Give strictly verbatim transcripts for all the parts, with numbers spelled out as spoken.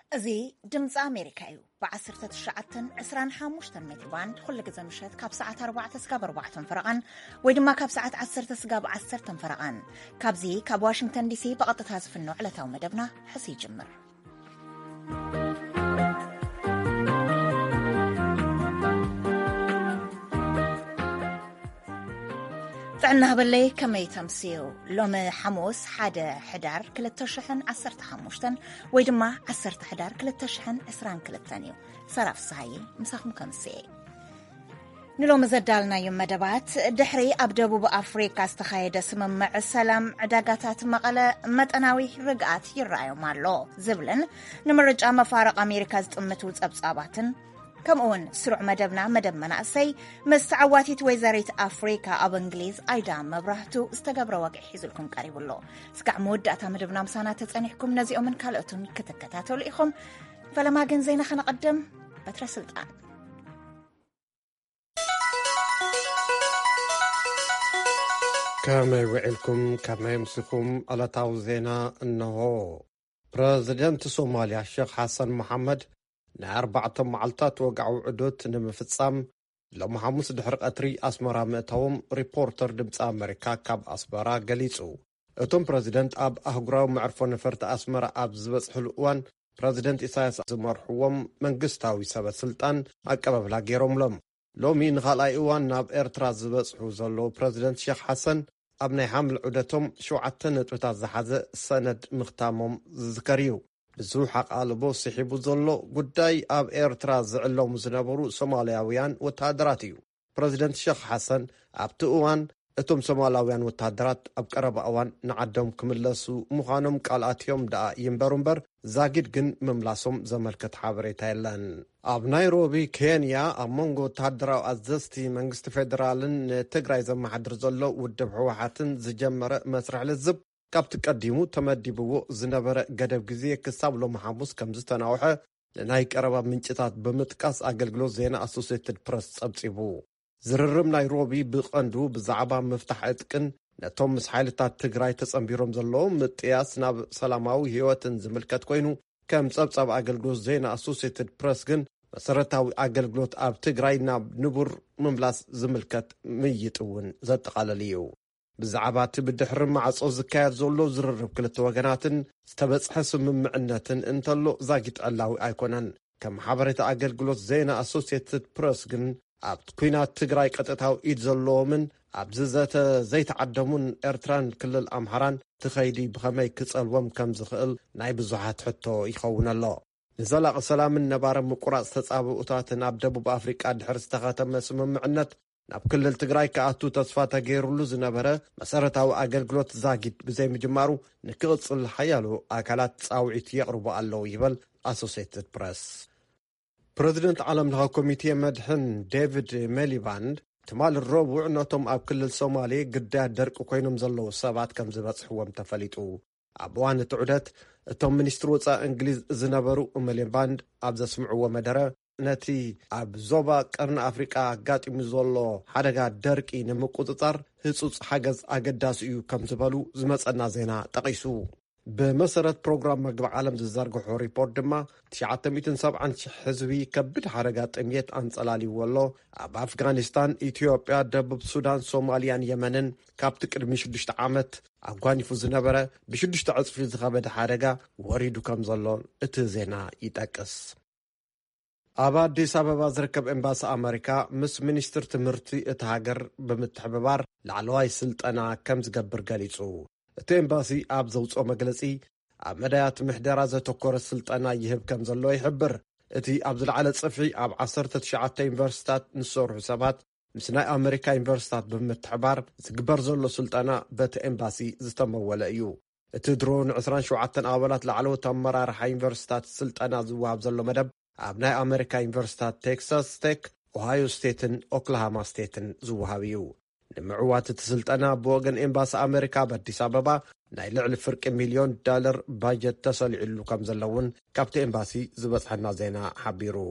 أزي دمز أمريكا يو بعصرة تشعتن عسران حاموشتن متر باند كل جزء مشهد كاب ساعة أربعة تسقاب أربعة فرقان ويدما كاب ساعة عشر تسقاب عشر فرقان كاب زي كاب واشنطن دي سي بقطة هذا في النوع لتو مدبنا حسي جمر فعنا هبلي كما يتمسيو لوم حموس حدا حدار كل تشحن عصرت حموشتن ويدما عصرت حدار كل تشحن اسران كل الثانيو صراف صحيح مساخم كمسي نلوم زدالنا يوم مدبات دحري أبدبو بأفريقيا استخايد سمم السلام عداقاتات مقالة متناوي رقات يرأيو مالو زبلن نمرج أما فارق أمريكا زتأمتوز أبصاباتن كم أون سرع مدبنا مدب مناسي مسعواتي تويزاريت أفريقيا أب إنجليز أيضا مبرهتو استقبر واقع حيزلكم قريب الله سكع مود أتا مدبنا مسانا تتأنيحكم نزيئو من كالأتون كتكتاتو لإخم فلما جنزينا خنقدم بتر سلطان كما يوعلكم كما يمسكم على تعوزينا أنه بريزيدنت صوماليا الشيخ حسن محمد نأربعة معلطات وقعوا عدوت نمفتصام لما حموس دحر قطري أسمرا مئتهم ريبورتر دمت أمريكا كاب أسمرا قليسو اتم بريزيدنت أب أهقراو معرفو نفرت أسمرا أب زبس حلوان بريزيدنت إسايس زمرحوهم من قستاوي سبت سلطان أكباب لاقيروم لهم لومي نغال أيوان ناب إرترا زبس حوزلو بريزيدنت شيخ حسن أبني حمل عدتهم شو عتنت وتازحازة سند مختامهم ذكريو بزوحة قالبو سيحبو زلو قداي أب إيرترا زعلو مزنبرو سومالياويان وتهدراتيو بريزيدنت شيخ حسن أب تقوان اتم سومالياويان وتهدرات أب قرب أوان نعدهم كملسو مخانم قالاتيوم دا ينبرنبر زاقيد جن مملاسهم زملكت حابريتا يلان أب نيروبي كينيا أب مونغو تهدراو أزستي منغست فيدرالن تقراي زم حدر زلو ودبحو حاتن زجمر مسرح للزب كابت قديمو تمديبو زنبره قدب غزي كسابلو محموس كمز تناوحه لناي قربا منچታት بمطقاس አገልግሎት ዜና አሶሲኤትድ ፕሬስ ጸብጽቡ ዝርርም ናይሮቢ ብቀንዱ ብዛዕባ መፍታሕ እጥቅን ነቶም ምስሓይልታት ትግራይ ተጸምቢሮም ዘለዉ ምጥያስ ናብ ሰላማዊ ህይወትን ዝምልከት ኮይኑ ከም ጸብጻብ አገልግሎት ዜና አሶሲኤትድ ፕሬስ ግን መሰረታዊ አገልግሎት ኣብ ትግራይ ናብ ንቡር ምምላስ ዝምልከት ምይጥውን ዘጠቃለልዩ بزعبات بدحر مع صوز كاير زولو زرر بكلت وغناتن استبصح سممعنتن انتلو زاقيت الله ايكونن كم حبرت اقل قلوت زينا اسوسيتد بريس جن ابت كوينات تقراي قطتاو ايد زولو من ابززت زيت عدمون ارتران كل الامحران تخيدي بخمي كصلوم كم زخل ناي بزحات حتو يخون الله نزلق سلام النبار مقراص تصابوتاتن ابدبو بافريقا دحر استخاتم سممعنت ناب كل التقراي كأتو تصفاتا غيرولو زنبره مسارتاو أغلقلوت زاقيد بزي مجمارو نكغط الحيالو أكالات تصاوعيت يقربو اللو يبال أسوسيتد بريس بريزيدنت عالم لها كوميتي مدحن ديفيد ميليباند تمال الربوع نوتم أب كل الصومالي قداد درك وكوينم زلو سابات كم زباتس حوام تفليتو أبوان تعودت توم منستروتا انجليز زنبرو ميليباند أبزا سمعو مدره نتي أب زوبا قرن أفريقيا قاتي مزولو حدقا دركي نمقوطتار هصوص حاجز أقداس إيو كم زبالو زمسأنا زينا تقيسو بمسارة بروغرام مقبع عالم زرقحو ريبورت دما تشعات ميتن سبعان حزبي كبد حرقات اميت أنصلالي والله أب أفغانستان إثيوبيا دبب سودان صوماليان يمنن كابتك رميشدشت عامت أفغاني فوزنبرة بشدشت عصفي زغابد حرقا وريدو كم زلون اتزينا يتاكس أبا ديس أبابا زركب إمباس أمريكا مس منستر تمرتي اتهاجر بمتحببار لعلواي سلطانا كم زقبر قاليسو اتو إمباسي أب زوصو مقلسي أب مدايات محدرة زتوكور السلطانا يهب كم زلو يحبر اتي أبز العالة صفحي أب عصرت تشعات ينفرستات نصور حسابات مسناي أمريكا ينفرستات بمتحبار زقبر زلو سلطانا بات إمباسي زتمولا إيو اتدرون عسران شوعاتن آولات لعلو تمرار حا ينفرستات سلطانا زواب زلو مدب أبناء أمريكا يونيفرسيتات تكساس تك أوهايو ستيتن أوكلاهاما ستيتن زوهاويو نمعوات تسلطنا بوغن إمباس أمريكا باديس أبابا ناي لعل فرق مليون دولار باجت تصل علو كم زلون كابت إمباسي زبطحنا زينا حبيرو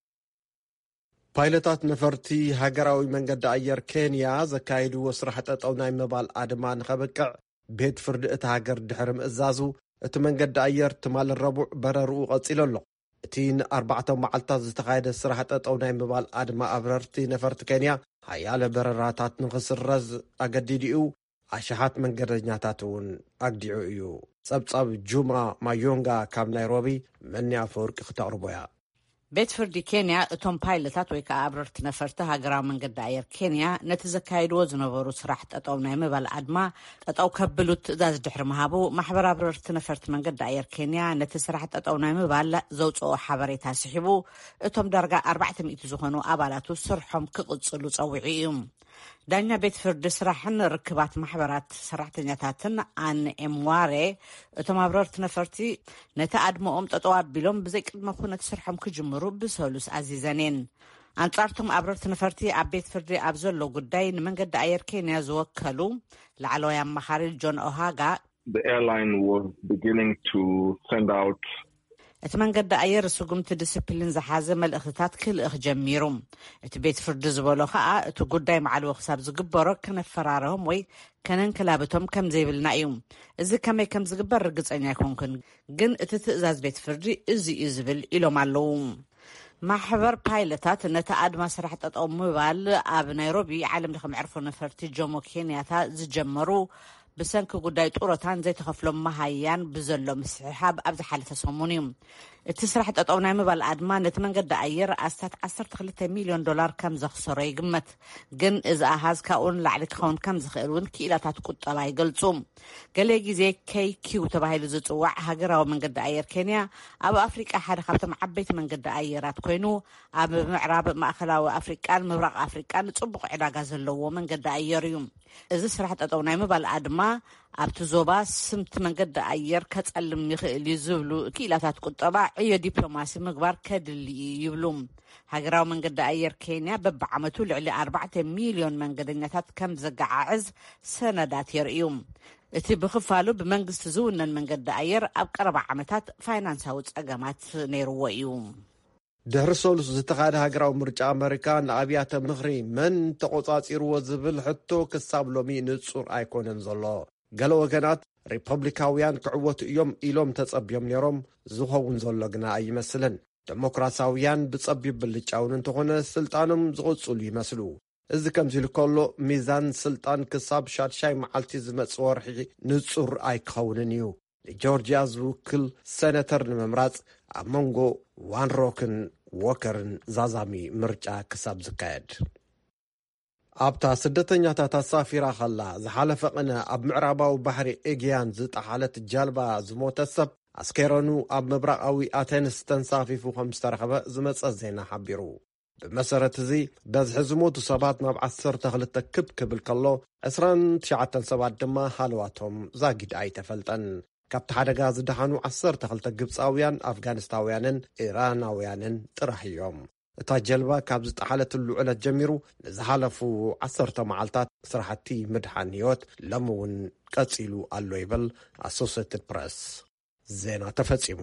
بايلتات نفرتي هاقراوي من قد أير كينيا زكايدو وصرحت أطوناي مبال آدمان خبكع بيت فرد اتهاقر دحرم إزازو እቲ መንገዲ ኣየር ትማል ረቡዕ በረርኡ ቀፂሉ ኣሎ። እቲ ንኣርባዕተ መዓልታት ዝተኻየደ ስራሕ ጠጠው ናይ ምባል ኣድማ ኣበረርቲ ነፈርቲ ኬንያ ሃያለ በረራታት ንኽስረዝ ኣገዲድኡ ኣሽሓት መንገደኛታት እውን ኣግዲዑ እዩ። ጸብጻብ ጁማ ማዮንጋ ካብ ናይሮቢ መኒ ኣፈወርቂ ክተቕርቦያ። ቤት ፍርዲ ኬንያ እቶም ፓይለታት ወይ ከዓ ኣበረርቲ ነፈርቲ ሃገራዊ መንገዲ ኣየር ኬንያ ነቲ ዘካይድዎ ዝነበሩ ስራሕ ጠጠው ናይ ምባል ኣድማ ጠጠው ከብሉ ትእዛዝ ድሕሪ ምሃቡ ማሕበር ኣበረርቲ ነፈርቲ መንገዲ ኣየር ኬንያ ነቲ ስራሕ ጠጠው ናይ ምባል ዘውፅኦ ሓበሬታ ስሒቡ እቶም ዳርጋ ኣርባዕተ ሚእቲ ዝኾኑ ኣባላቱ ስርሖም ክቕጽሉ ጸዊዑ እዩ። ዳኛ ቤት ፍርዲ ስራሕን ርክባት ማሕበራት ሰራሕተኛታትን ኣን ኤምዋሬ እቶም ኣበረርቲ ነፈርቲ ነቲ ኣድሞኦም ጠጠው ኣቢሎም ብዘይ ቅድመ ኩነት ስርሖም ክጅምሩ ብሰሉስ ኣዚዘኔን። ኣንጻርቶም ኣበረርቲ ነፈርቲ ኣብ ቤት ፍርዲ ኣብ ዘሎ ጉዳይ ንመንገዲ ኣየር ኬንያ ዝወከሉ ላዕለዋይ ኣማኻሪ ጆን ኦሃጋ The airline was beginning to send out እቲ መንገዲ ኣየር ስጉምቲ ዲስፕሊን ዝሓዘ መልእኽትታት ክልእኽ ጀሚሩ። እቲ ቤት ፍርዲ ዝበሎ ከዓ እቲ ጉዳይ መዓልዊ ክሳብ ዝግበሮ ከነፈራረሆም ወይ ከነንክላብቶም ከም ዘይብልና እዩ። እዚ ከመይ ከም ዝግበር ርግፀኛ ኣይኮንኩን፣ ግን እቲ ትእዛዝ ቤት ፍርዲ እዚ እዩ ዝብል ኢሎም ኣለዉ። ማሕበር ፓይለታት ነቲ ኣድማ ስራሕ ጠጠው ምባል ኣብ ናይሮቢ ዓለም ለኸ መዕርፎ ነፈርቲ ጆሞ ኬንያታ ዝጀመሩ ብሰንኪ ጉዳይ ጡረታን ዘይተኸፍሎም መሃያን ብዘሎ ምስሕሓብ ኣብ ዝሓለፈ ሰሙን እዩ። እቲ ስራሕ ጠጠው ናይ ምባል ኣድማ ነቲ መንገዲ ኣየር ኣስታት ዓሰርተ ክልተ ሚልዮን ዶላር ከም ዘኽሰሮ ይግመት። ግን እዚ ኣሃዝ ካብኡን ላዕሊ ክኸውን ከም ዝኽእል እውን ክኢላታት ቁጠባ ይገልጹ። ገለ ግዜ ኬይኪው ተባሂሉ ዝፅዋዕ ሃገራዊ መንገዲ ኣየር ኬንያ ኣብ ኣፍሪቃ ሓደ ካብቶም ዓበይቲ መንገዲ ኣየራት ኮይኑ ኣብ ምዕራብ ማእከላዊ ኣፍሪቃን ምብራቕ ኣፍሪቃን ጽቡቕ ዕዳጋ ዘለዎ መንገዲ ኣየር እዩ። እዚ ስራሕ ጠጠው ናይ ምባል ኣድማ ኣብቲ ዞባ ስምቲ መንገዲ ኣየር ከጸልም ይኽእል ዝብሉ ክኢላታት ቁጠባ ዕዮ ዲፕሎማሲ ምግባር ከድሊ ይብሉ። ሃገራዊ መንገዲ ኣየር ኬንያ በብዓመቱ ልዕሊ ኣርባዕተ ሚልዮን መንገደኛታት ከም ዘገዓዕዝ ሰነዳት የርእዩ። እቲ ብኽፋሉ ብመንግስቲ ዝውነን መንገዲ ኣየር ኣብ ቀረባ ዓመታት ፋይናንሳዊ ጸገማት ነይርዎ እዩ። ድሕሪ ሰሉስ ዝተኻየደ ሃገራዊ ምርጫ ኣሜሪካ ንኣብያተ ምኽሪ መን ተቆጻጺርዎ ዝብል ሕቶ ክሳብ ሎሚ ንጹር ኣይኮነን ዘሎ። ገለ ወገናት ሪፐብሊካውያን ክዕወቱ እዮም ኢሎም ተጸቢዮም ነይሮም። ዝኸውን ዘሎ ግና ኣይመስልን። ዴሞክራሳውያን ብጸቢብ ብልጫውን እንተኾነ ስልጣኖም ዝቕጽሉ ይመስሉ። እዚ ከምዚ ኢሉ ከሎ ሚዛን ስልጣን ክሳብ ሻድሻይ መዓልቲ ዝመጽእ ወርሒ ንጹር ኣይክኸውንን እዩ። ንጆርጅያ ዝውክል ሰነተር ንምምራጽ ኣብ መንጎ ዋንሮክን ዎከርን ዛዛሚ ምርጫ ክሳብ ዝካየድ ኣብታ ስደተኛታት ኣሳፊራ ኸላ ዝሓለፈ ቅነ ኣብ ምዕራባዊ ባሕሪ ኤግያን ዝጠሓለት ጃልባ ዝሞተ ሰብ ኣስከረኑ ኣብ ምብራቃዊ ኣቴንስ ተንሳፊፉ ከም ዝተረኸበ ዝመጸ ዜና ሓቢሩ። ብመሰረት እዚ በዝሒ ዝሞቱ ሰባት ናብ ዓሰርተ ክልተ ክብ ክብል ከሎ ዕስራን ትሽዓተ ሰባት ድማ ሃልዋቶም ዛጊድ ኣይተፈልጠን። ካብቲ ሓደጋ ዝደሓኑ ዓሰርተ ክልተ ግብፃውያን ኣፍጋኒስታውያንን ኢራናውያንን ጥራሕ እዮም። እታ ጀልባ ካብ ዝጠሓለትሉ ዕለት ጀሚሩ ንዝሓለፉ ዓሰርተ መዓልታት ስራሕቲ ምድሓን ህይወት ሎሚ እውን ቀፂሉ ኣሎ ይብል ኣሶሲየትድ ፕሬስ። ዜና ተፈጺሙ።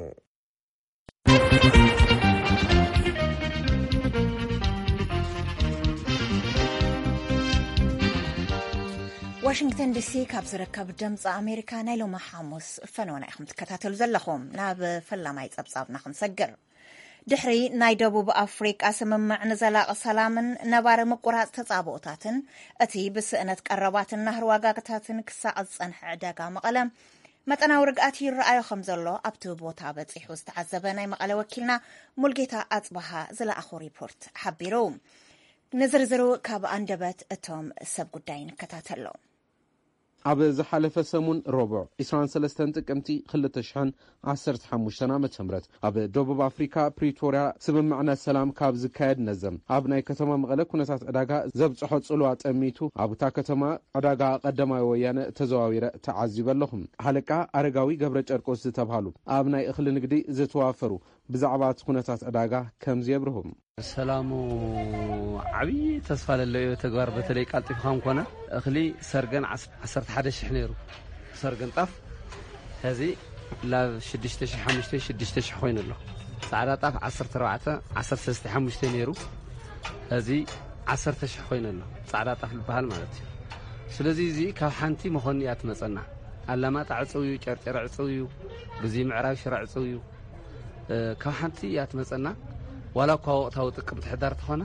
ዋሽንግተን ዲሲ ካብ ዝርከብ ድምፂ ኣሜሪካ ናይ ሎሚ ሓሙስ ፈነወና ኢኹም ትከታተሉ ዘለኹም። ናብ ፈላማይ ጸብጻብና ክንሰግር ድሕሪ ናይ ደቡብ ኣፍሪቃ ስምምዕ ንዘላቒ ሰላምን ነባሪ ምቁራጽ ተጻብኦታትን እቲ ብስእነት ቀረባትን ናህር ዋጋታትን ክሳቐጽ ጸንሐ ዕዳጋ መቐለ መጠናዊ ርግኣት ይረኣዮ ከም ዘሎ ኣብቲ ቦታ በፂሑ ዝተዓዘበ ናይ መቐለ ወኪልና ሙልጌታ ኣጽባሃ ዝለኣኹ ሪፖርት ሓቢሩ። ንዝርዝሩ ካብ አንደበት እቶም ሰብ ጉዳይ ንከታተሎ። ኣብ ዝሓለፈ ሰሙን ረቡዕ عشرين وثلاثة ጥቅምቲ ሁለት ሺህ ዓሰርተ ሓሙሽተ ዓመተ ምህረት ኣብ ደቡብ ኣፍሪካ ፕሪቶሪያ ስምምዕነት ሰላም ካብ ዝካየድ ነዘም ኣብ ናይ ከተማ መቐለ ኩነታት ዕዳጋ ዘብጽሖ ጽልዋ ጠሚቱ ኣብታ ከተማ ዕዳጋ ቀዳማይ ወያነ ተዘዋዊረ ተዓዚበለኹም ሃለቃ አረጋዊ ገብረ ጨርቆስ ዝተባሃሉ ኣብ ናይ እኽሊ ንግዲ ዝተዋፈሩ ብዛዕባ ኩነታት ዕዳጋ ከም ዝየብርሁም ሰላሙ ዓብይ ተስፋ ለለዮ ተግባር በተለይ ቃልጢፍካም ኮነ እኽሊ ሰርገን ዓሰርተ ሓደ ሽሕ ነይሩ ሰርገን ጣፍ ሕዚ ላብ ሽዱሽተ ሽሕ ሓሙሽተ ሽዱሽተ ሽሕ ኮይኑ ኣሎ ጻዕዳ ጣፍ ዓሰርተ ኣርባዕተ ዓሰርተ ሰለስተ ሓሙሽተ ነይሩ ሕዚ ዓሰርተ ሽሕ ኮይኑ ኣሎ ጻዕዳ ጣፍ ዝበሃል ማለት እዩ። ስለዚ እዚ ካብ ሓንቲ መኾን እያ ትመጸና ኣላማጣ ዕፅውዩ ጨርጨር ዕፅውዩ ብዙ ምዕራብ ሽራ ዕፅውዩ ካብ ሓንቲ እያ ትመፀና ዋላ እኳ ወቕታዊ ጥቅምቲ ሕዳር ተኾነ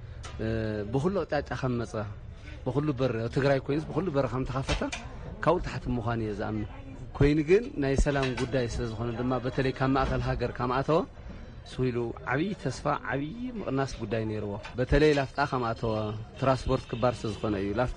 ብኩሉ ኣቅጣጫ ከም መፀ ብኩሉ በር ትግራይ ኮይንስ ብኩሉ በር ከም ተኸፈተ ካብኡ ታሕቲ ምዃን እየ ዝኣምን ኮይኑ ግን ናይ ሰላም ጉዳይ ስለ ዝኾነ ድማ በተለይ ካብ ማእከል ሃገር ከም ኣተወ ስዊሉ ዓብዪ ተስፋ ዓብዪ ምቕናስ ጉዳይ ነይርዎ በተለይ ላፍጣ ከም ኣተወ ትራንስፖርት ክባር ስለ ዝኾነ እዩ ላፍጣ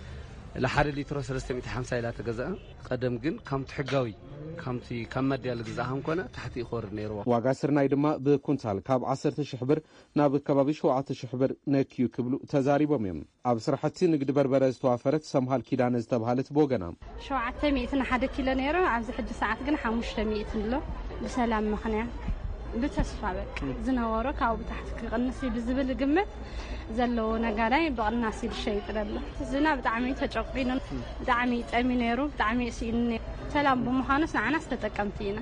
ለሓደ ሊትሮ ሰለስተ ሚእቲ ሓምሳ ኢላ ተገዝአ ቀደም ግን ከምቲ ሕጋዊ ከምቲ ካብ መድያል ግዛ ከም ኮነ ታሕቲ ይኸርድ ነይርዎ ዋጋ ስርናይ ድማ ብኩንታል ካብ ዓሰርተ ሽሕ ብር ናብ ከባቢ ሸውዓተ ሽሕ ብር ነክዩ ክብሉ ተዛሪቦም እዮም ኣብ ስራሕቲ ንግዲ በርበረ ዝተዋፈረት ሰምሃል ኪዳነ ዝተባሃለት ብወገና ሸውዓተ ሚእቲ ሓደ ኪሎ ነይሩ ኣብዚ ሕጂ ሰዓት ግን ሓሙሽተ ሚእቲ ኣሎ ብሰላም ምኽንያት ብተስፋ በቃ ዝነበሮ ካብኡ ታሕቲ ክቕንስ ብዝብል ግምት ዘለዎ ነጋዳይ ብቕናስ ይሸይጥ ደሎ ዝና ብጣዕሚ ተጨቂኑ ብጣዕሚ ጠሚ ነይሩ ብጣዕሚ ሲኢኒ ሰላም ብምዃኑስ ንዓና ዝተጠቀምቲ ኢና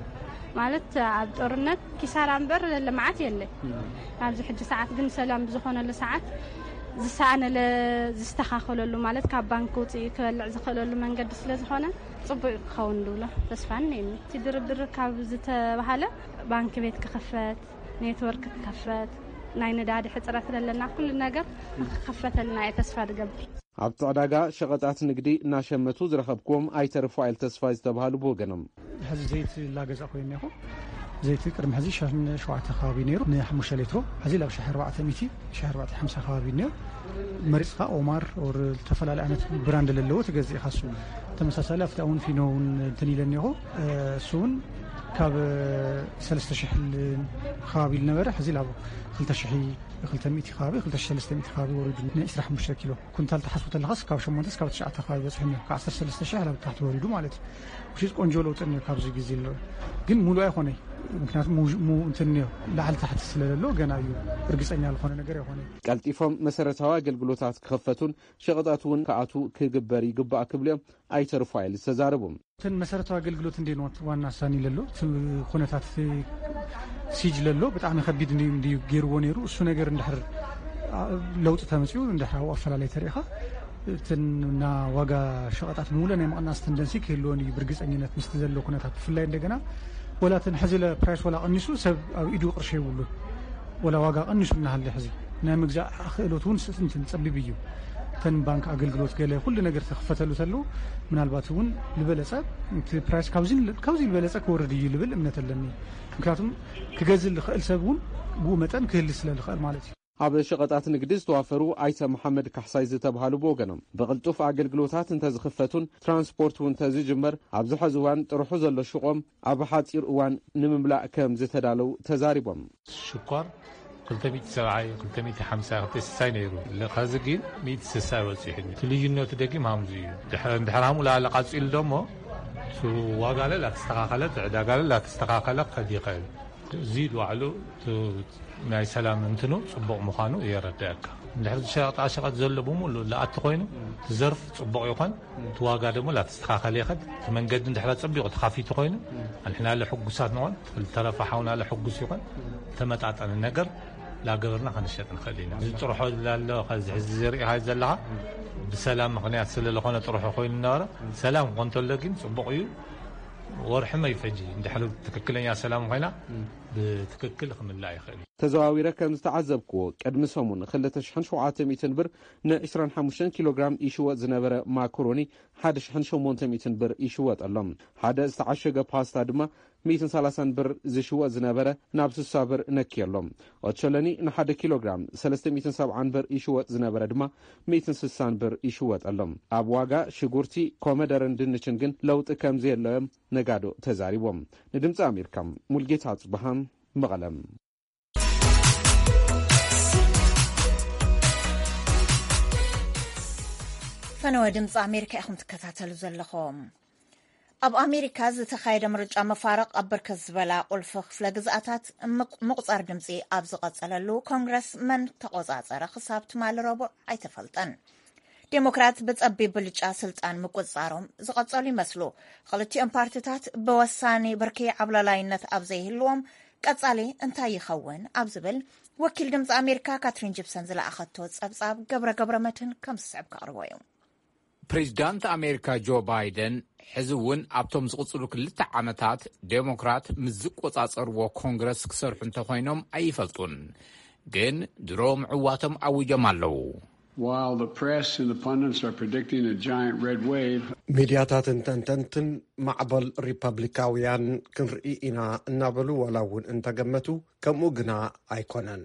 ማለት ኣብ ጦርነት ኪሳራ እምበር ለማዓት የለን ኣብዚ ሕጂ ሰዓት ግን ሰላም ብዝኾነሉ ሰዓት ዝሰኣነለ ዝስተኻኸለሉ ማለት ካብ ባንክ ውፅኢ ክበልዕ ዝኽእለሉ መንገዲ ስለ ዝኾነ ጽቡቕ ክኸውን ድብሎ ተስፋ እኒአኒ እቲ ድርድር ካብ ዝተባሃለ ባንክ ቤት ክኽፈት ኔትወርክ ክኽፈት ናይ ነዳዲ ሕፅረት ዘለና ኩሉ ነገር ክኽፈተልና እየ ተስፋ ዝገብር ኣብቲ ዕዳጋ ሸቐጣት ንግዲ እናሸመቱ ዝረኸብክዎም ኣይተርፉ ዓይል ተስፋ ዝተባሃሉ ብወገኖም ሕዚ ዘይቲ ላገዛ ኮይኑ ይኹ ዘይቲ ቅድሚ ሕዚ ሸውዓተ ከባቢ ነይሩ ንሓሙሽተ ሊትሮ ሕዚ ላብ ሽሕ ኣርባዕተ ሚእቲ ሽሕ ኣርባዕተ ሓምሳ ከባቢ ነይሩ መሪፅካ ኦማር ኦር ዝተፈላለዩ ዓይነት ብራንድ ዘለዎ ትገዝእ ኢኻ እሱ ተመሳሳሊ ኣብቲ እውን ፊኖ እውን እንትን ኢለኒ ኢኹ እሱ እውን ካብ ሰለስተ ሽሕ ከባቢ ዝነበረ ሕዚ ላብ ክልተ ሽሕ ክልተ ሚእቲ ከባቢ ክልተ ሽሕ ሰለስተ ሚእቲ ከባቢ ወሪዱ ንዒስራ ሓሙሽተ ኪሎ ኩንታል ተሓስቡ ተለኻስ ካብ ሸሞንተ እስካብ ትሽዓተ ከባቢ በፅሕኒ ካብ ዓሰርተ ሰለስተ ሽሕ ላብ ታሕቲ ወሪዱ ማለት እዩ ውሽጥ ቆንጆ ለውጥ እኒኦ ካብዚ ግዜ ኣሎ ግን ሙሉእ ኣይኮነይ ምክንያቱም እንትን ላዕሊ ታሕቲ ስለዘሎ ገና እዩ እርግፀኛ ዝኾነ ነገር ኣይኮነ ቀልጢፎም መሰረታዊ ኣገልግሎታት ክኸፈቱን ሸቐጣት እውን ከኣቱ ክግበር ይግባእ ክብሉ እዮም ኣይተርፉ ዓይል ዝተዛረቡ እተን መሰረታዊ ኣገልግሎት እንዴት ዋና ሳኒ ለሎ ኩነታት ሲጅ ለሎ ብጣዕሚ ከቢድ እንዲ ገይርዎ ነይሩ እሱ ነገር እንድሕር ለውጢ ተመፅኡ እንድሕር ኣብኡ ኣፈላላይ ተሪኢኻ እትና ዋጋ ሸቐጣት ሙሉ ናይ ምቕናስ ተንደንሲ ክህልዎን እዩ ብርግፀኝነት ምስቲ ዘሎ ኩነታት ብፍላይ እንደገና ወላትን ሕዚ ለፕራይስ ወላ ቀኒሱ ሰብ ኣብ ኢዱ ቅርሺ ይብሉ ወላ ዋጋ ቀኒሱ እናሃለ ሕዚ ናይ ምግዛእ ክእሎት እውን እንትን ፀቢብ እዩ ተን ባንክ ኣገልግሎት ገለ ኩሉ ነገር ተኽፈተሉ ተሎ ምናልባት እውን ዝበለፀ እቲ ፕራይስ ካብዚ ካብዚ ዝበለፀ ክወርድ እዩ ልብል እምነት ኣለኒ ምክንያቱም ክገዝእ ዝኽእል ሰብ እውን ብኡ መጠን ክህሊ ስለ ዝኽእል ማለት እዩ ኣብ ሸቐጣት ንግዲ ዝተዋፈሩ ኣይተ መሐመድ ካሕሳይ ዝተባሃሉ ብወገኖም ብቕልጡፍ ኣገልግሎታት እንተዝኽፈቱን ትራንስፖርት እውን እንተዝጅመር ኣብዚ ሕዚ እዋን ጥርሑ ዘሎ ሽቖም ኣብ ሓፂር እዋን ንምምላእ ከም ዝተዳለው ተዛሪቦም ሽኳር ክልተ ሚእቲ ሰብዓይ ክልተ ሚእቲ ሓምሳ ክልተ ስሳይ ነይሩ ኸዚ ግን ሚእቲ ስሳይ ወፂሑ እቲ ልዩነቱ ደጊም ሃምዚ እዩ እንድሕር ሃሙ ላለ ቃፂሉ ደሞ ዋጋ ለ ላተስተኻኸለ ዕዳጋ ለ ላተስተኻኸለ ክኸድ ይኽእል ዚድ ባዕሉ ናይ ሰላም እንትኑ ጽቡቕ ምዃኑ የረዳእካ እንድሕር ሸቐጣሸቐጥ ዘሎ ብሙሉእ ለኣቲ ኮይኑ ዘርፍ ጽቡቕ ይኾን እቲ ዋጋ ደሞ ላተስተኻኸለ ይኸድ እቲ መንገዲ እንድሕር ፀቢቑ ተኻፊቱ ኮይኑ ንሕና ለሕጉሳት ንኾን ተረፈ ሓውና ለሕጉስ ይኾን ተመጣጠነ ነገር ላገበርና ክንሸጥ ንኽእል ኢና እዚ ጥርሖ ላሎ ከዚ ሕዚ ዝሪኢኻ ዘለኻ ብሰላም ምኽንያት ስለ ዝኾነ ጥርሖ ኮይኑ ነበረ ሰላም ኮንተሎ ግን ጽቡቕ እዩ ወርሒ መይፈጂ እንድሕር ትክክለኛ ሰላም ኮይና ብትክክል ክምላእ ይኽእል ተዘዋዊረ ከም ዝተዓዘብክዎ ቅድሚ ሰሙን ክልተ ሽሕን ሸውዓተ ሚእትን ብር ንዒስራን ሓሙሽተን ኪሎ ግራም ይሽወጥ ዝነበረ ማካሮኒ ሓደ ሽሕን ሸሞንተ ሚእትን ብር ይሽወጥ ኣሎም ሓደ ዝተዓሸገ ፓስታ ድማ ሚእትን ሰላሳን ብር ዝሽወጥ ዝነበረ ናብ ስሳ ብር ነኪየሎም ኦቾሎኒ ንሓደ ኪሎ ግራም ሰለስተ ሚእትን ሰብዓን ብር ይሽወጥ ዝነበረ ድማ ሚእትን ስሳን ብር ይሽወጥ ኣሎም ኣብ ዋጋ ሽጉርቲ ኮመደረን ድንችን ግን ለውጢ ከም ዘየለዮም ነጋዶ ተዛሪቦም ንድምፂ ኣሜሪካ ሙልጌታ ጽባሃን መቐለም ፈነወ ድምፂ ኣሜሪካ ኢኹም ትከታተሉ ዘለኹም ኣብ ኣሜሪካ ዝተኻየደ ምርጫ መፋረቕ ኣብ ብርክት ዝበላ ቁልፊ ክፍለ ግዝኣታት ምቁፃር ድምፂ ኣብ ዝቐፀለሉ ኮንግረስ መን ተቆፃፀረ ክሳብ ትማሊ ረቡዕ ኣይተፈልጠን ዴሞክራት ብፀቢብ ብልጫ ስልጣን ምቁፃሮም ዝቐፀሉ ይመስሉ ክልቲኦም ፓርቲታት ብወሳኒ ብርኪ ዓብላላይነት ኣብ ዘይህልዎም ቀጻሊ እንታይ ይኸውን ኣብ ዝብል ወኪል ድምፂ ኣሜሪካ ካትሪን ጂፕሰን ዝለኣኸቶ ፀብጻብ ገብረ ገብረ መድህን ከም ዝስዕብ ከቕርቦ እዩ ፕሬዚዳንት ኣሜሪካ ጆ ባይደን ሕዝውን ኣብቶም ዝቕጽሉ ክልተ ዓመታት ዴሞክራት ምስ ዝቆጻጸርዎ ኮንግረስ ክሰርሑ እንተኾይኖም ኣይፈልጡን ግን ድሮ ምዕዋቶም ኣውጆም ኣለዉ While the press and the pundits are predicting a giant red wave, ሚድያታትን ተንተንትን ማዕበል ሪፐብሊካውያን ክንርኢ ኢና እናበሉ ወላውን እንተገመቱ ከምኡ ግና ኣይኮነን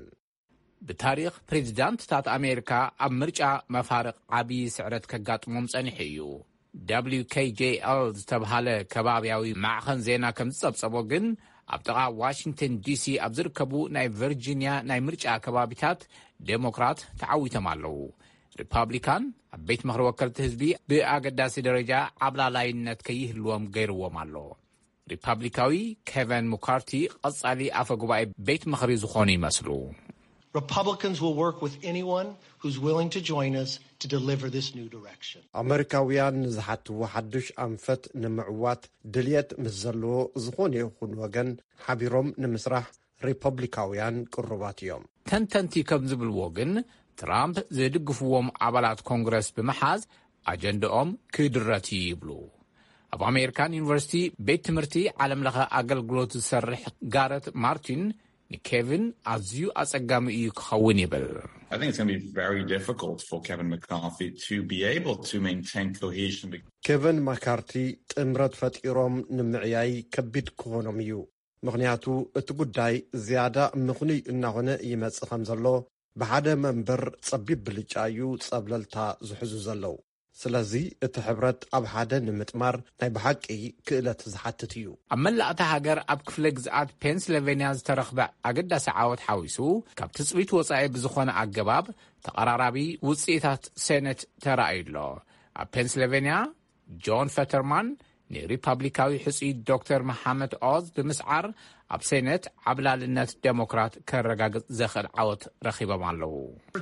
ብታሪኽ ፕሬዚዳንትታት ኣሜሪካ ኣብ ምርጫ መፋርቕ ዓብዪ ስዕረት ከጋጥሞም ጸኒሑ እዩ W K J L ዝተብሃለ ከባብያዊ ማዕኸን ዜና ከም ዝጸብጸቦ ግን ኣብ ጥቓ ዋሽንግተን ዲሲ ኣብ ዝርከቡ ናይ ቨርጂንያ ናይ ምርጫ ከባቢታት ዴሞክራት ተዓዊቶም ኣለዉ ሪፐብሊካን ኣብ ቤት ምኽሪ ወከልቲ ህዝቢ ብኣገዳሲ ደረጃ ዓብላላይነት ከይህልዎም ገይርዎም ኣሎ ሪፐብሊካዊ ኬቨን ሙካርቲ ቀጻሊ ኣፈ ጉባኤ ቤት ምኽሪ ዝኾኑ ይመስሉ Republicans will work with anyone who's willing to join us to deliver this new direction. ኣሜሪካውያን ዝሓትዎ ሓድሽ ኣንፈት ንምዕዋት ድልየት ምስ ዘለዎ ዝኾነ ይኹን ወገን ሓቢሮም ንምስራሕ ሪፐብሊካውያን ቅሩባት እዮም ተንተንቲ ከም ዝብልዎ ግን ትራምፕ ዘድግፍዎም ኣባላት ኮንግረስ ብምሓዝ ኣጀንዳኦም ክድረት ይብሉ ኣብ ኣሜሪካን ዩኒቨርሲቲ ቤት ትምህርቲ ዓለምለኸ ኣገልግሎት ዝሰርሕ ጋረት ማርቲን Kevin ኣዝዩ ኣጸጋሚ እዩ ክኸውን ይብል I think it's going to be very difficult for Kevin McCarthy to be able to maintain cohesion. Kevin McCarthy ጥምረት ፈጢሮም ንምዕያይ ከቢድ ክኾኖም እዩ ምኽንያቱ እቲ ጉዳይ ዝያዳ ምኽንይ እናኾነ ይመጽእ ከም ዘሎ ብሓደ መንበር ጸቢብ ብልጫ እዩ ጸብለልታ ዝሕዙ ዘለዉ ስለዚ እቲ ሕብረት ኣብ ሓደ ንምጥማር ናይ ብሓቂ ክእለት ዝሓትት እዩ ኣብ መላእታ ሃገር ኣብ ክፍለ ግዝኣት ፔንስልቬንያ ዝተረኽበ ኣገዳሲ ዓወት ሓዊሱ ካብ ትጽቢት ወጻኢ ብዝኾነ ኣገባብ ተቐራራቢ ውጽኢታት ሴኔት ተራእዩሎ ኣብ ፔንስልቬንያ ጆን ፈተርማን ንሪፐብሊካዊ ሕፁይ ዶክተር መሓመድ ኦዝ ብምስዓር ኣብ ሴኔት ዓብላልነት ዴሞክራት ከረጋግጽ ዘኽእል ዓወት ረኺቦም ኣለዉ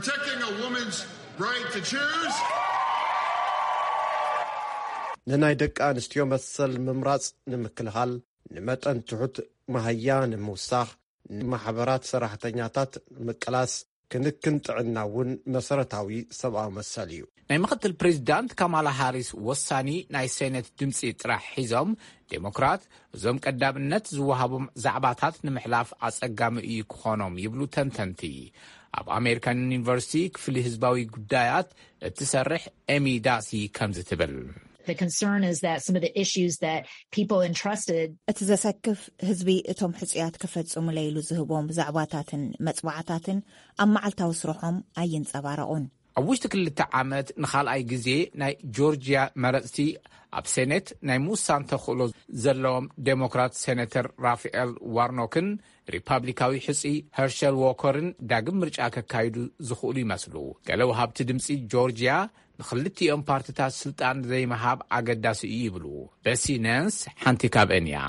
ንናይ ደቂ ኣንስትዮ መሰል ምምራጽ ንምክልኻል ንመጠን ትሑት ማህያ ንምውሳኽ ንማሕበራት ሰራሕተኛታት ምቅላስ ክንክን ጥዕና እውን መሰረታዊ ሰብኣዊ መሰል እዩ ናይ ምክትል ፕሬዚዳንት ካማላ ሃሪስ ወሳኒ ናይ ሴኔት ድምፂ ጥራሕ ሒዞም ዴሞክራት እዞም ቀዳምነት ዝወሃቦም ዛዕባታት ንምሕላፍ ኣጸጋሚ እዩ ክኾኖም ይብሉ ተንተንቲ ኣብ ኣሜሪካን ዩኒቨርሲቲ ክፍሊ ህዝባዊ ጉዳያት እትሰርሕ ኤሚ ዳሲ ከም ዝትብል The concern is that some of the issues that people entrusted እቲ ዘሰክፍ ህዝቢ እቶም ሕጽያት ክፈጽሙ ለይሉ ዝህቦም ዛዕባታትን መጽዋዕታትን ኣብ መዓልታዊ ስርሖም ኣይንጸባረቑን ኣብ ውሽጢ ክልተ ዓመት ንኻልኣይ ግዜ ናይ ጆርጅያ መረጽቲ ኣብ ሴኔት ናይ ምውሳን ተኽእሎ ዘለዎም ዴሞክራት ሴኔተር ራፋኤል ዋርኖክን ሪፐብሊካዊ ሕፂ ሄርሸል ዎከርን ዳግም ምርጫ ከካይዱ ዝኽእሉ ይመስሉ ገለ ወሃብቲ ድምፂ ጆርጅያ ንኽልቲኦም ፓርቲታት ስልጣን ዘይመሃብ ኣገዳሲ እዩ ይብሉ በሲ ናንስ ሓንቲ ካብአን እያ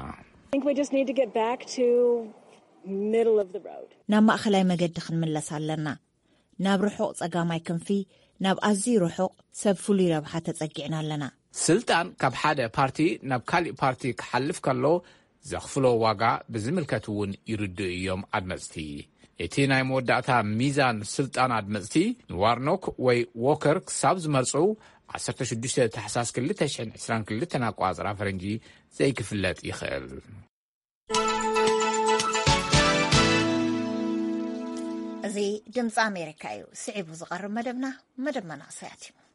ናብ ማእኸላይ መገዲ ክንምለስ ኣለና ናብ ርሑቕ ጸጋማይ ክንፊ ናብ ኣዝዩ ርሑቕ ሰብ ፍሉይ ረብሓ ተጸጊዕና ኣለና ስልጣን ካብ ሓደ ፓርቲ ናብ ካልእ ፓርቲ ክሓልፍ ከሎ ዘኽፍሎ ዋጋ ብዝምልከት እውን ይርድኡ እዮም ኣድመጽቲ እቲ ናይ መወዳእታ ሚዛን ስልጣን ኣድመጽቲ ንዋርኖክ ወይ ዎከር ክሳብ ዝመርፁ ዓሰርተ ሽዱሽተ ታሕሳስ ክልተ ሽሕን ዒስራን ክልተን ኣቋፅራ ፈረንጂ ዘይክፍለጥ ይኽእል እዚ ድምፂ ኣሜሪካ እዩ ስዒቡ ዝቐርብ መደብና መደብ መናእሰያት እዩ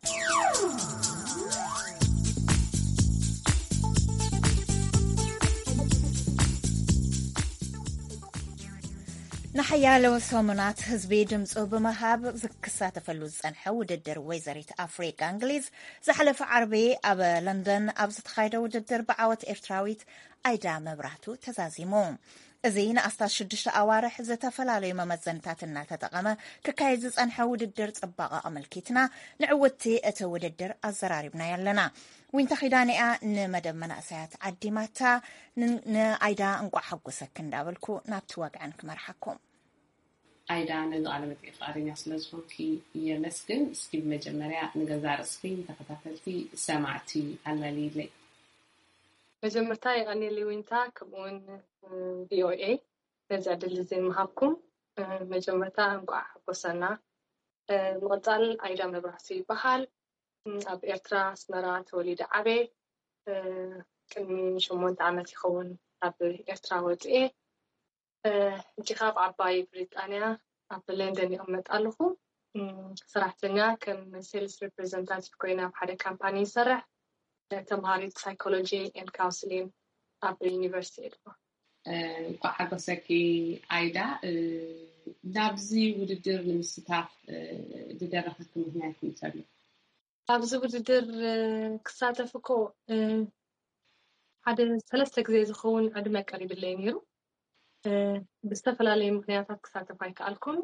ንሓያሎ ሰሙናት ህዝቢ ድምፁ ብምሃብ ዝክሳተፈሉ ዝጸንሐ ውድድር ወይዘሪት ኣፍሪቃ እንግሊዝ ዝሓለፈ ዓርቢ ኣብ ለንደን ኣብ ዝተኻየደ ውድድር ብዓወት ኤርትራዊት ኣይዳ መብራህቱ ተዛዚሙ እዚ ንኣስታት ሽዱሽተ ኣዋርሕ ዝተፈላለዩ መመዘንታት እናተጠቐመ ክካየድ ዝጸንሐ ውድድር ጽባቐ ኣመልኪትና ንዕውቲ እቲ ውድድር ኣዘራሪብና ኣለና ወይንታ ኺዳንያ ንመደብ መናእሰያት ዓዲማታ ንኣይዳ እንቋ ሓጎሰክ እንዳበልኩ ናብቲ ወግዕን ክመርሓኩም ኣይዳ ነዚ ቃለ መጠይቅ ፍቃደኛ ስለዝኾንኪ የመስግን እስኪ መጀመርያ ንገዛ ርእስኪ ተኸታተልቲ ሰማዕቲ ኣልመሊለይ መጀመርታ ይቐኒል ወይንታ ከምኡውን ቪኦኤ ነዚ ዕድል እዚ ምሃብኩም መጀመርታ እንቋ ሓጎሰና ምቕፃል ኣይዳ መብራህቱ ይበሃል ኣብ ኤርትራ ኣስመራ ተወሊደ ዓበየ ቅድሚ ሸሞንተ ዓመት ይኸውን ኣብ ኤርትራ ወፅኤ ሕጂ ካብ ዓባይ ብሪጣንያ ኣብ ለንደን ይቕመጥ ኣለኹ ሰራሕተኛ ከም ሴልስ ሪፕሬዘንታቲቭ ኮይና ኣብ ሓደ ካምፓኒ ይሰርሕ ተምሃሪት ሳይኮሎጂ ኤንድ ካውንስሊንግ ኣብ ዩኒቨርሲቲ እየ ድማ እንኳዕ ሓጎሰኪ ኣይዳ ናብዚ ውድድር ንምስታፍ ዝደረኸት ምክንያት ይምሰሉ ኣብዚ ውድድር ክሳተፍ እኮ ሓደ ሰለስተ ግዜ ዝኸውን ዕድመ ቀሪብለይ ነይሩ ብዝተፈላለዩ ምክንያታት ክሳተፍ ኣይከኣልኩን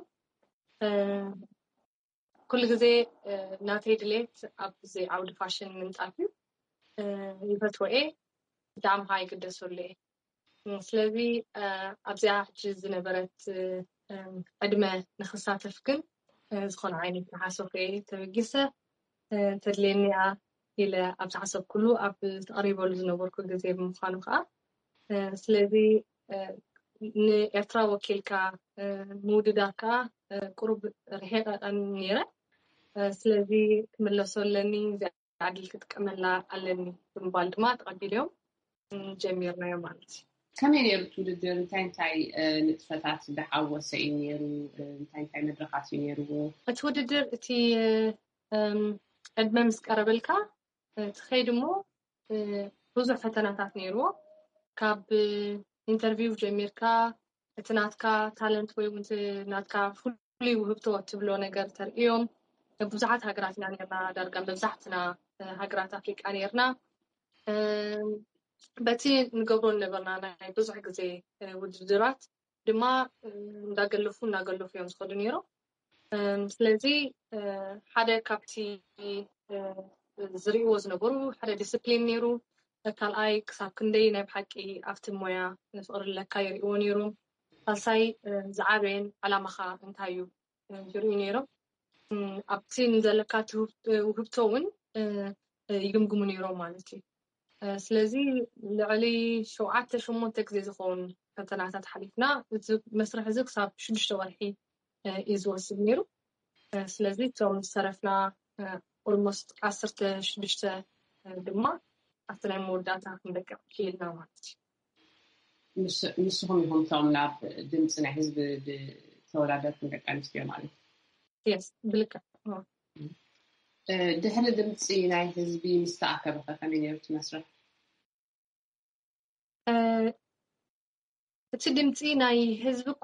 ኩሉ ግዜ ናተይ ድሌት ኣብዚ ዓውዲ ፋሽን ምንፃፍ እዩ ይፈትዎ እየ ብጣዕሚ ከዓ ይግደሰሉ እየ ስለዚ ኣብዚኣ ሕጂ ዝነበረት ዕድመ ንክሳተፍ ግን ዝኾነ ዓይነት ንሓሶኸ ተበጊሰ ተድልየኒኣ ኢለ ኣብ ዝሓሰብኩሉ ኣብ ተቐሪበሉ ዝነበርኩ ግዜ ብምዃኑ ከዓ ስለዚ ንኤርትራ ወኪልካ ምውድዳር ከዓ ቁሩብ ርሒቐኒ ነይረ ስለዚ ክምለሶ ኣለኒ ዕድል ክጥቀመላ ኣለኒ ብምባል ድማ ተቐቢሎም ጀሚርናዮ ማለት እዩ ከመይ ነይሩ እቲ ውድድር እንታይ እንታይ ንጥፈታት ዝሓወሰ እዩ ነይሩ እንታይ እንታይ መድረኻት እዩ ነይሩዎ እቲ ውድድር እቲ ዕድመ ምስ ቀረበልካ ትኸይድ እሞ ብዙሕ ፈተናታት ነይሩዎ ካብ ኢንተርቪው ጀሚርካ እቲ ናትካ ታለንት ወይ እውን ናትካ ፍሉይ ውህብቶ ትብሎ ነገር ተርእዮም ብዙሓት ሃገራት ኢና ነርና ዳርጋ መብዛሕትና ሃገራት ኣፍሪቃ ነርና በቲ ንገብሮ ነበርና ናይ ብዙሕ ግዜ ውድድራት ድማ እንዳገለፉ እንዳገለፉ እዮም ዝኸዱ ነይሮም ስለዚ ሓደ ካብቲ ዝርእይዎ ዝነበሩ ሓደ ዲስፕሊን ነይሩ ካልኣይ ክሳብ ክንደይ ናይ ብሓቂ ኣብቲ ሞያ ፍቕርለካ ይርእይዎ ነይሮም ሳልሳይ ዝዓበየን ዓላማኻ እንታይ እዩ ይርእዩ ነይሮም ኣብቲ ንዘለካ ውህብቶ እውን ይግምግሙ ነይሮም ማለት እዩ ስለዚ ልዕሊ ሸውዓተ ሸሞንተ ግዜ ዝኸውን ፈተናታት ሓሊፍና እዚ መስርሕ እዚ ክሳብ ሽዱሽተ ወርሒ እዩ ዝወስድ ነይሩ ስለዚ እቶም ዝሰረፍና ኦልሞስት ዓሰርተ ሽዱሽተ ድማ ኣብቲ ናይ መወዳእታ ክንበቅዕ ክኢልና ማለት እዩ ንስኹም ኢኹም እቶም ናብ ድምፂ ናይ ህዝቢ ተወዳደርኩም ደቂ ኣንስትዮ ማለት እዩ የስ ብልክዕ ድሕሪ ድምፂ ናይ ህዝቢ ምስ ተኣከበ ኸ ከመይ ነይሩ እቲ መስርሕ እቲ ድምፂ ናይ ህዝቢ እኮ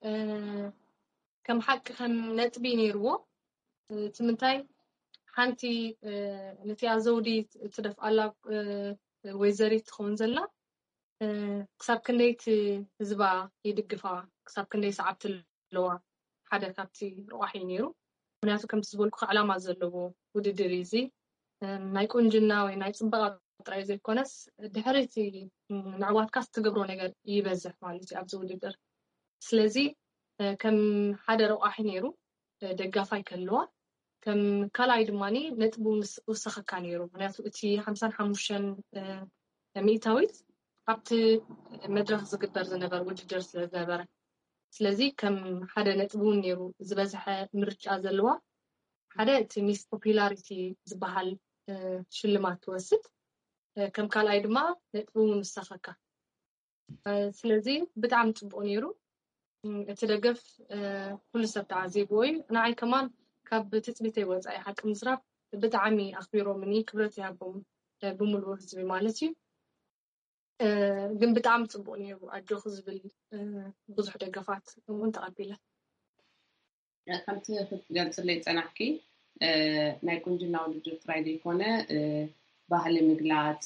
ከም ሓቂ ከም ነጥቢ ነይርዎ እቲ ምንታይ ሓንቲ ነቲኣ ዘውዲ ትደፍኣላ ወይዘሪት ትኸውን ዘላ ክሳብ ክንደይቲ ህዝባ ይድግፋ ክሳብ ክንደይ ሰዓብቲ ኣለዋ ሓደ ካብቲ ረዋሒ ነይሩ ምክንያቱ ከምቲ ዝበልኩ ዕላማ ዘለዎ ውድድር እዚ ናይ ቁንጅና ወይ ናይ ፅባቐ ጥራይ ዘይኮነስ ድሕሪ እቲ ንዕዋትካ ትገብሮ ነገር ይበዝሕ ማለት እዩ ኣብዚ ውድድር ስለዚ ከም ሓደ ረዋሒ ነይሩ ደጋፋይ ከለዋ ከም ካልኣይ ድማኒ ነጥቡ ውሰኸካ ነይሩ ምክንያቱ እቲ ሓምሳን ሓሙሽተን ሚእታዊት ኣብቲ መድረክ ዝግበር ዝነበረ ውድድር ስለዝነበረ ስለዚ ከም ሓደ ነጥቡ ነይሩ ዝበዝሐ ምርጫ ዘለዋ ሓደ እቲ ሚስ ፖፑላሪቲ ዝበሃል ሽልማት ትወስድ ከም ካልኣይ ድማ ነጥቡ ውሰኸካ ስለዚ ብጣዕሚ ፅቡቅ ነይሩ እቲ ደገፍ ኩሉ ሰብ ተዓዚብዎ እዩ ንዓይ ከማን ካብ ትፅቢተይ ወፃኢ ሓቂ ምዝራብ ብጣዕሚ ኣኽቢሮምኒ ክብረት ይሃቦም ብምሉእ ህዝቢ ማለት እዩ ግን ብጣዕሚ ፅቡቅ ነይሩ ኣጆኹ ዝብል ብዙሕ ደገፋት እውን ተቐቢለ ከምቲ ክትገልፅለይ ፀናሕኪ ናይ ቁንጅና ውድድር ጥራይ ዘይኮነ ባህሊ ምግላፅ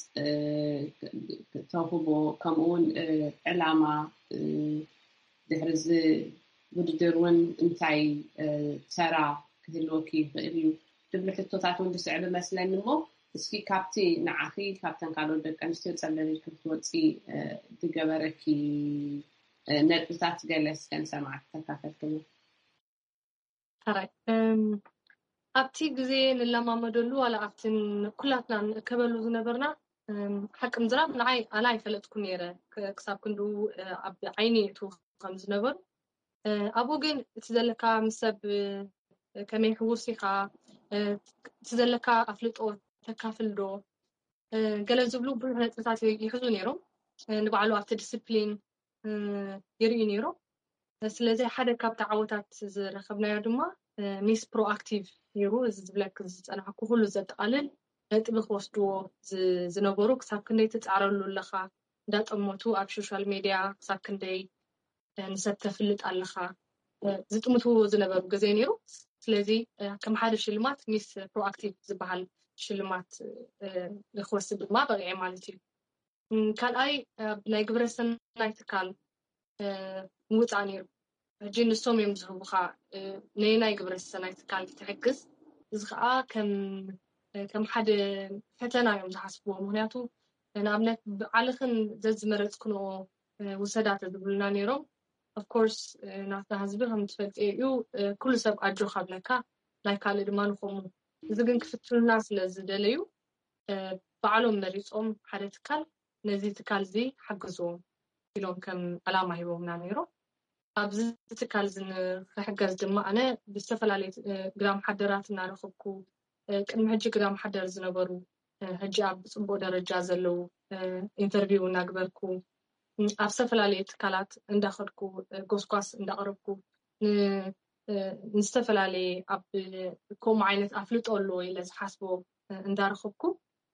ተውህቦ ከምኡውን ዕላማ ድሕሪ እዚ ውድድር እውን እንታይ ሰራ ክህልወኪ ይኽእል እዩ ድብሊ ሕቶታት እውን ዝስዕብ መስለኒ እሞ እስኪ ካብቲ ንዓኺ ካብተን ካልኦት ደቂ ኣንስትዮ ፀለለል ክትወፂ ዝገበረኪ ነጥብታት ገለስ ከንሰማዕ ተካፈልክሞ ሕራይ ኣብቲ ግዜ ንለማመደሉ ዋላ ኣብቲ ኩላትና ንእከበሉ ዝነበርና ሓቂ ምዝራብ ንዓይ ኣነ ኣይፈለጥኩ ነይረ ክሳብ ክንዱ ኣብ ዓይኒ እትዉ ከም ዝነበሩ ኣብኡ ግን እቲ ዘለካ ምስ ሰብ ከመይ ሕውስ ኢኻ ትዘለካ ኣፍልጦ ተካፍልዶ ገለ ዝብሉ ብዙሕ ነጥብታት ይሕዙ ነይሮም ንባዕሉ ኣብቲ ዲስፕሊን ይርኢ ነይሮ ስለዚ ሓደ ካብ ተዓወታት ዝረኸብናዮ ድማ ሚስ ፕሮኣክቲቭ ነይሩ እዚ ዝብለክ ዝፀናሕኩ ኩሉ ዘጠቃልል ነጥቢ ክወስድዎ ዝነበሩ ክሳብ ክንደይ ትፃዕረሉ ኣለኻ እንዳጠመቱ ኣብ ሶሻል ሚድያ ክሳብ ክንደይ ንሰብ ተፍልጥ ኣለኻ ዝጥምትዎ ዝነበሩ ግዜ ነይሩ ስለዚ ከም ሓደ ሽልማት ሚስ ፕሮኣክቲቭ ዝበሃል ሽልማት ክወስድ ድማ በቂዐ ማለት እዩ ካልኣይ ናይ ግብረ ሰናይ ትካል ምውፃእ ነይሩ ሕጂ ንሶም እዮም ዝህቡኻ ናይ ግብረ ሰናይ ትካል ትሕግዝ እዚ ከዓ ከም ከም ሓደ ፈተና እዮም ዝሓስብዎ ምክንያቱ ንኣብነት ብዓልኽን ዘዝመረፅክኖ ውሰዳት ዝብሉና ነይሮም of course ናትና ህዝቢ ከም ትፈልጥዮ እዩ ኩሉ ሰብ ኣጆ ካብለካ ናይ ካልእ ድማ ንኸምኡ እዚ ግን ክፍትኑና ስለዝደለዩ ባዕሎም መሪፆም ሓደ ትካል ነዚ ትካል እዚ ሓግዝዎም ኢሎም ከም ዕላማ ሂቦምና ነይሮ ኣብዚ ትካል ዝንክሕገዝ ድማ ኣነ ብዝተፈላለዩ ግራም ሓደራት እናረኸብኩ ቅድሚ ሕጂ ግራም ሓደር ዝነበሩ ሕጂ ኣብ ፅቡቅ ደረጃ ዘለው ኢንተርቪው እናግበርኩ ኣብ ዝተፈላለዩ ትካላት እንዳኸድኩ ጎስጓስ እንዳቀረብኩ ንዝተፈላለየ ኣብ ከምኡ ዓይነት ኣፍልጦ ኣለዎ ኢለ ዝሓስቦ እንዳረኸብኩ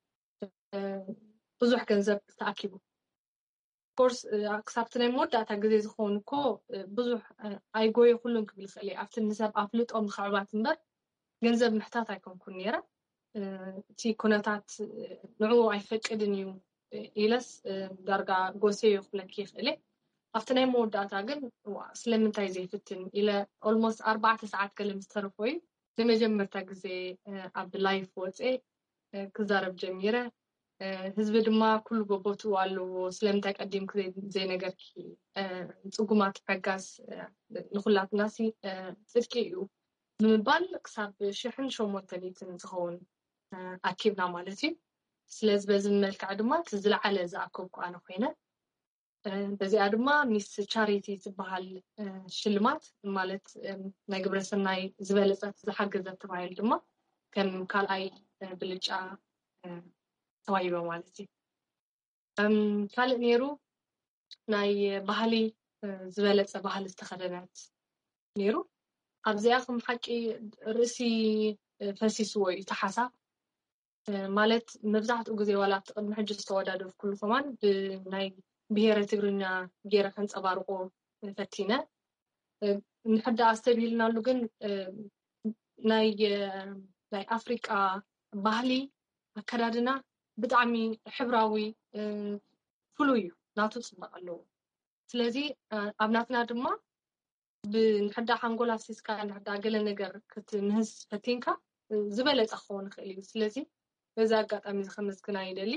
ብዙሕ ገንዘብ ተኣኪቡ ኮርስ ክሳብቲ ናይ መወዳእታ ግዜ ዝኸውን እኮ ብዙሕ ኣይጎየ ኩሉን ክብል ይኽእል እየ ኣብቲ ንሰብ ኣፍልጦ ምክዕባት እምበር ገንዘብ ምሕታት ኣይኮንኩን ነይረ እቲ ኩነታት ንዕኡ ኣይፈቅድን እዩ ኢለስ ዳርጋ ጎሰዮ ክብለክ ይኽእል ኣብቲ ናይ መወዳእታ ግን ስለምንታይ ዘይፍትን ኢለ ኦልሞስት ኣርባዕተ ሰዓት ገለ ምስተረፈ እዩ ንመጀመርታ ግዜ ኣብ ላይፍ ወፅአ ክዛረብ ጀሚረ ህዝቢ ድማ ኩሉ በቦቱ ኣለዎ ስለምንታይ ቀዲምክ ዘይነገርኪ ፅጉማት ሕጋዝ ንኩላትናሲ ፅድቂ እዩ ንምባል ክሳብ ሽሕን ሸሞንተን ሚእትን ዝኸውን ኣኪብና ማለት እዩ ስለዚ በዚ መልክዕ ድማ ዝለዓለ ዝኣከብኩ ኣነ ኮይነ በዚኣ ድማ ሚስ ቻሪቲ ዝበሃል ሽልማት ማለት ናይ ግብረ ሰናይ ዝበለፀት ዝሓገዘት ተባሂሉ ድማ ከም ካልኣይ ብልጫ ተዋሂቦ ማለት እዩ ካልእ ነይሩ ናይ ባህሊ ዝበለፀ ባህሊ ዝተኸደነት ነይሩ ኣብዚኣ ከም ሓቂ ርእሲ ፈሲስዎ እዩ ተሓሳብ ማለት መብዛሕትኡ ግዜ ዋላ ኣብቲ ቅድሚ ሕጂ ዝተወዳደሩ ኩሉ ከማን ብናይ ብሄረ ትግርኛ ገይረ ከንፀባርቆ ፈቲነ ንሕዳእ ዝተብሂልናሉ ግን ናይ ናይ ኣፍሪቃ ባህሊ ኣከዳድና ብጣዕሚ ሕብራዊ ፍሉይ እዩ ናቱ ፅባቐ ኣለዎ ስለዚ ኣብ ናትና ድማ ብንሕዳእ ሓንጎል ኣፍሲስካ ንሕዳእ ገለ ነገር ክትምህዝ ፈቲንካ ዝበለፀ ክኸውን ይኽእል እዩ ስለዚ በዛ ኣጋጣሚ ዝከመስግና ይደሊ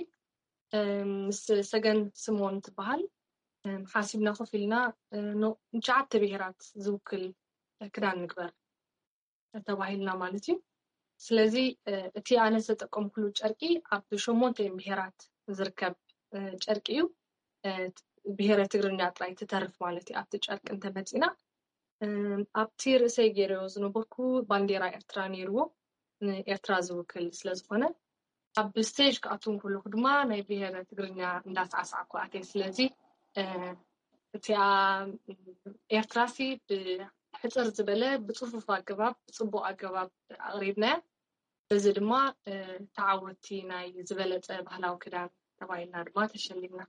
ምስ ሰገን ስሞን ትበሃል ሓሲብና ኮፍ ኢልና ንሸዓተ ብሄራት ዝውክል ክዳን ንግበር ተባሂልና ማለት እዩ ስለዚ እቲ ኣነ ዝተጠቀምኩሉ ጨርቂ ኣብ ሸሞንተ ብሄራት ዝርከብ ጨርቂ እዩ ብሄረ ትግርኛ ጥራይ ትተርፍ ማለት እዩ ኣብቲ ጨርቂ እንተመፂና ኣብቲ ርእሰይ ገይረዮ ዝነበርኩ ባንዴራ ኤርትራ ነይርዎ ኤርትራ ዝውክል ስለዝኾነ ኣብ ስቴጅ ክኣትውን ከለኹ ድማ ናይ ብሄረ ትግርኛ እንዳሳዕሳዕኩ ኣትየ ስለዚ እቲኣ ኤርትራሲ ብሕፅር ዝበለ ብፅፉፍ ኣገባብ ብፅቡቅ ኣገባብ ኣቕሪብናያ እዚ ድማ ተዓወቲ ናይ ዝበለፀ ባህላዊ ክዳን ተባሂልና ድማ ተሸሊምና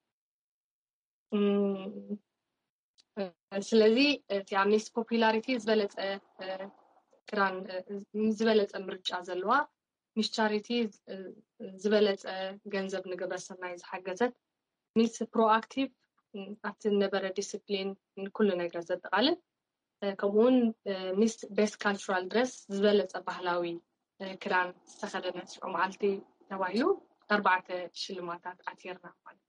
ስለዚ እቲኣ ሚስ ፖፑላሪቲ ዝበለፀ ክዳን ዝበለፀ ምርጫ ዘለዋ ሚስ ቻሪቲ ዝበለፀ ገንዘብ ንግብረ ሰናይ ዝሓገዘት ሚስ ፕሮኣክቲቭ ኣብቲ ነበረ ዲስፕሊን ኩሉ ነገር ዘጠቃልል ከምኡውን ሚስ ቤስት ካልቸራል ድረስ ዝበለፀ ባህላዊ ክዳን ዝተኸደነት ሽዑ መዓልቲ ተባሂሉ ኣርባዕተ ሽልማታት ኣትየርና ማለት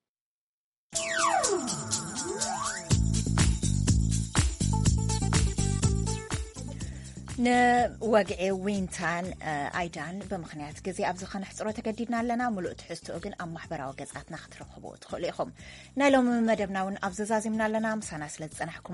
ንወግዒ ዊንታን ኣይዳን ብምክንያት ግዜ ኣብዚ ከነሕፅሮ ተገዲድና ኣለና ሙሉእ ትሕዝትኡ ግን ኣብ ማሕበራዊ ገጻትና ክትረኽቡ ትኽእሉ ኢኹም ናይ ሎሚ መደብና እውን ኣብ ዘዛዚምና ኣለና ምሳና ስለ ዝፀናሕኩም